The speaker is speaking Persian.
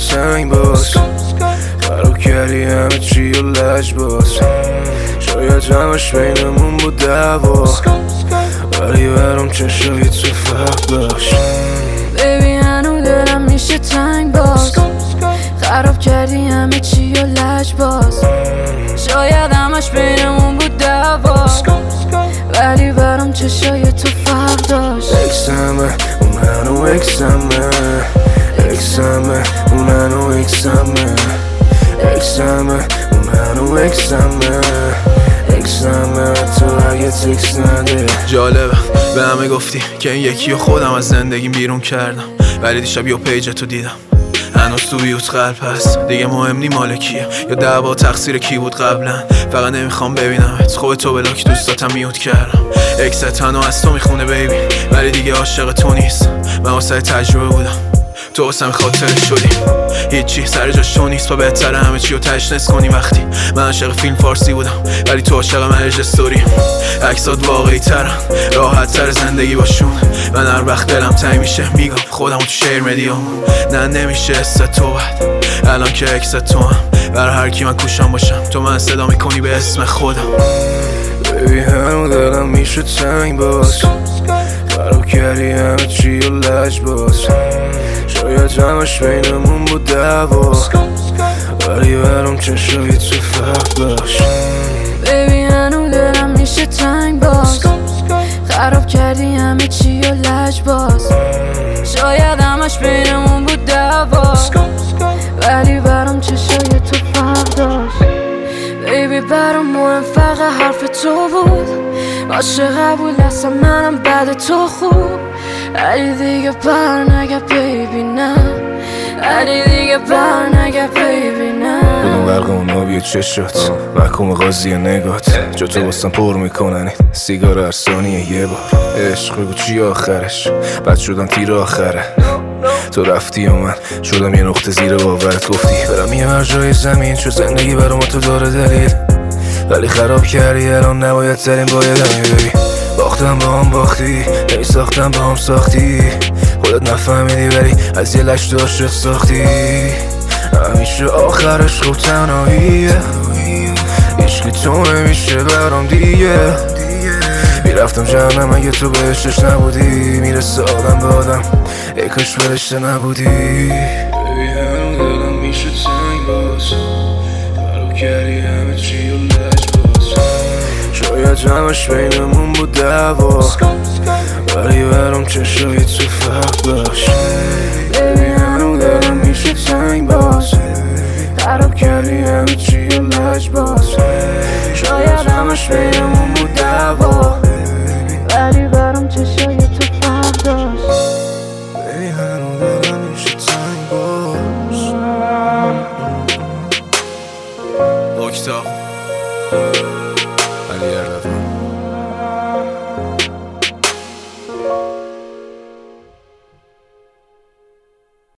سنگ باز خراب کردی همه چی و لج باز شاید همش بینمون بود دعوا ولی برام چشای تو فرق داشت بیبی هنو دلم میشه تنگ باز خراب کردی همه چی و لج باز شاید همش بینمون بود دعوا ولی برام چشای تو فرق داشت اکسمه اون هنو اکسمه اکسمه اون هنو اکسمه اکسمه اون هنو اکسمه اکسمه تو اگه تکس نده. جالبه به همه گفتی که این یکی و خودم از زندگیم بیرون کردم ولی دیشب یه پیج تو دیدم هنوز تو بیوت قلب هست دیگه مهم نی مال کیه یا دعوا تقصیر کی بود قبلا فقط نمیخوام ببینمت خوب تو بلاک دوستاتم میوت کردم اکست هنو از تو میخونه بیبی ولی دیگه عاشق تو نیست من واسه تجربه بودم تو واسم خاطره شدی هیچی سر جاش تو نیست و بهتره همه چی رو تشنس کنی وقتی من عاشق فیلم فارسی بودم ولی تو عاشق مرج استوری عکسات واقعی ترن راحت تر زندگی باشون من هر وقت دلم تنگ میشه میگم خودم تو شیر مدیام نه نمیشه است تو بد الان که اکست تو هم برای هر کی من کوشم باشم تو من صدا میکنی به اسم خودم بیبی هنو دلم میشه تنگ باز خراب کردی همه چی و لج باز شاید همش بینمون بود دعوا ولی برام چشای تو فرق داشت بیبی هنو دلم میشه تنگ باز خراب کردی همه چی و لج باز شاید همش بینمون بود دعوا ولی برام چشای تو فرق داشت بیبی برام مهم فقط حرف تو بود عاشق قبول هستم منم بعد تو خوب ولی دیگه بر نگه بیبی نه ولی دیگه بر نگه بیبی نه بدون برق اون آبی چشات محکوم قاضی نگات جا تو باستم پر میکنن سیگار هر ثانیه یه بار عشق بگو چی آخرش بد شدم تیر آخره تو رفتی و من شدم یه نقطه زیر باورت گفتی برم یه هر جای زمین چون زندگی برام تو داره دلیل ولی خراب کردی الان نباید ترین بایدم ببین باختم با هم باختی نمی ساختم با هم ساختی خودت نفهمیدی ولی از یه لش داشت ساختی همیشه آخرش خوب تنهاییه عشقی تو نمیشه برام دیگه میرفتم جهنم اگه تو بهشتش نبودی میرسه آدم به آدم ای کاش فرشته نبودی بیبی هنو دلم میشه تنگ باز خراب کردی همه چی و لج باز شاید همش بینمون بود دعوا ولی برام چشای تو فرق داشت بیبی هنو دلم میشه تنگ باز خراب کردی همه چی و لج باز شاید همش بینمون بود دعوا ولی برام چشای تو فرق داشت بیبی هنو دلم میشه تنگ باز اکتا علی اردفان